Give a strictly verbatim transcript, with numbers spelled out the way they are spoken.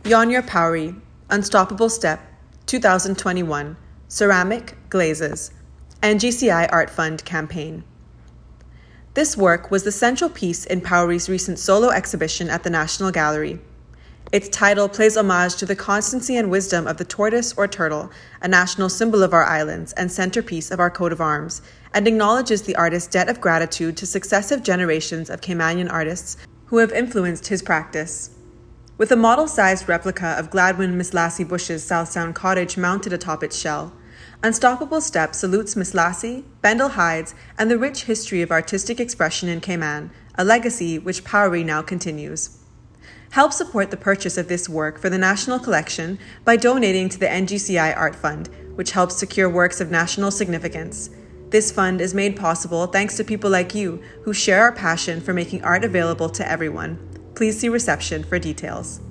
Yonyor Powry, Unstoppable Step, two thousand twenty-one, Ceramic Glazes, N G C I Art Fund Campaign. This work was the central piece in Powry's recent solo exhibition at the National Gallery. Its title plays homage to the constancy and wisdom of the tortoise or turtle, a national symbol of our islands and centerpiece of our coat of arms, and acknowledges the artist's debt of gratitude to successive generations of Caymanian artists who have influenced his practice. With a model-sized replica of Gladwin Miss Lassie Bush's South Sound cottage mounted atop its shell, Unstoppable Step salutes Miss Lassie, Bendel Hydes, and the rich history of artistic expression in Cayman, a legacy which Powry now continues. Help support the purchase of this work for the National Collection by donating to the N G C I Art Fund, which helps secure works of national significance. This fund is made possible thanks to people like you who share our passion for making art available to everyone. Please see reception for details.